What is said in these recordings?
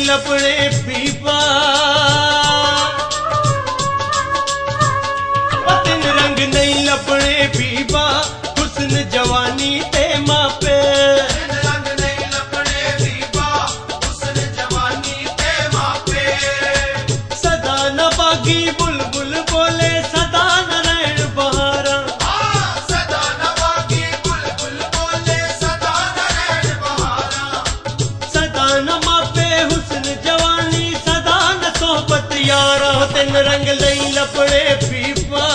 लपड़े पीपा तीन रंग नहीं लपड़े पीपा हुस्न जवानी ते मापे रंग नहीं लपड़े पीपा हुस्न जवानी ते मापे सदा न बागी बुलबुल बोले सदा न नैन बहारा सदा न बागी बुलबुल बोले सदा न नैन बहारा सदा न मापे हुस्न जवानी सदा न सोहबत यारा तीन रंग नहीं लपड़े पीपा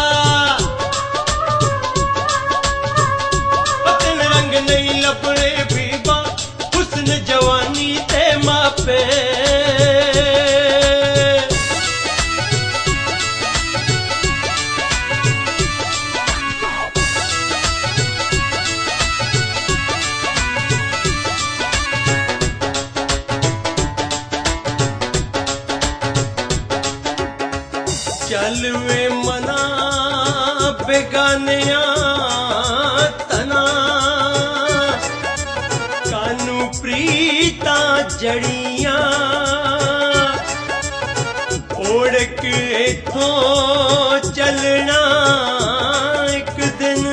तीन रंग नहीं लपड़े पीपा हुस्न जवानी ते मापे चल वे मना बेगानिया तना कानू प्रीता जड़िया ओढ़क इथों चलना एक दिन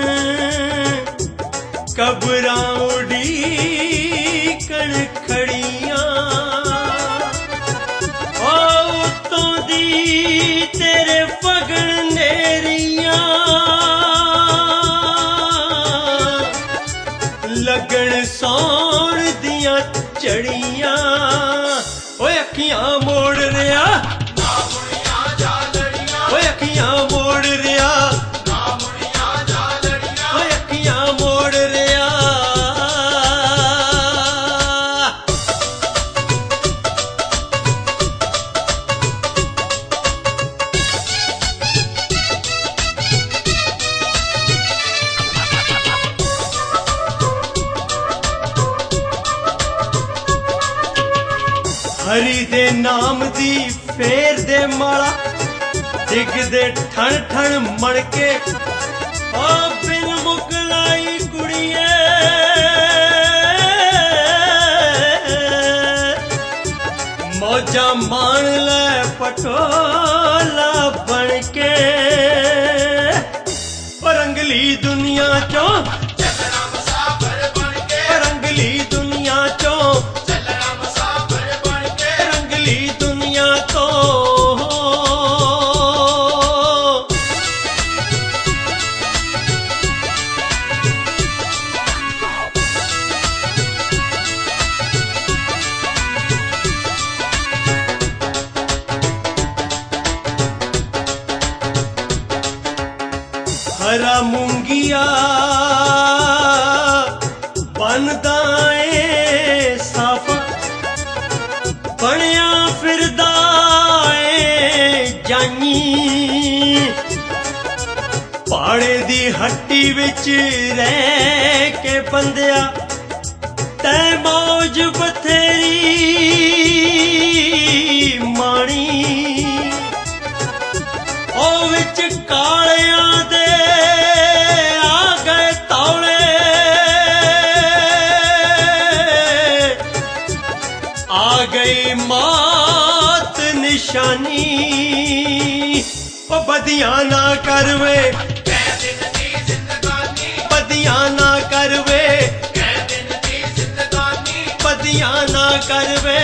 कबरां उड़ी कण खड़िया उत्तों दी तेरे फगण नेरिया लगन सौण दिया चढ़िया ओए अखियां मोड़ रिया ना मुड़िया जा लड़िया ओए अखियां मोड़ रिया ना मुड़िया जा लड़िया ओए अखियां मोड़ रिया हरी दे नाम दी फेर दे माला डिग दे ठण ठण मणके ओ बिन मुकलाई कुड़िए मौजा मान ले पटोला बनके रंगली दुनिया चो चलना मुसाफिर बनके रंगली दुनिया चो चलना मुसाफिर बनके रंगली दुनिया तो हरा मूंगिया बनदाए साफा बनया फिरदाए जानी पाड़े दी हट्टी विच रह के बंदिया तै मौज बथेरी माणी ओ विच कालियां दे आ गए तौले आ गई मात निशानी ओ बदियां ना करवे कै दिन दी जिंदगानी बदियां ना करवे कै दिन दी जिंदगानी बदियां ना करवे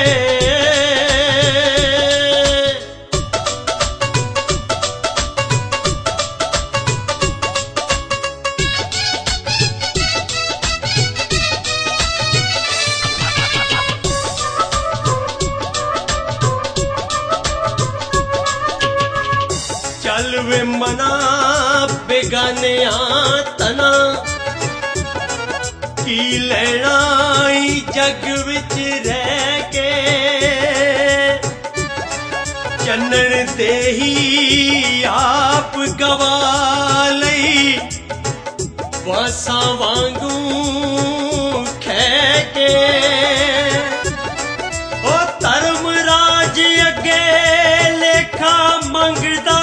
चल वे मना बेगानिया तना की लेना ई जग विच रह के चन्नन ते ही आप गवा लई वासा वांगू खे के ओ धर्मराज अगे लेखा मंगदा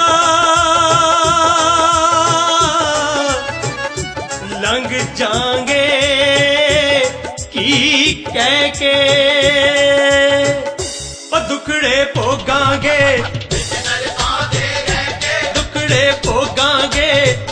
लंघ जांगे की कह के दुखड़े भोगांगे ਵਿੱਚ ਨਰਕਾਂ ਦੇ ਰਹਿ ਕੇ दुखड़े भोगांगे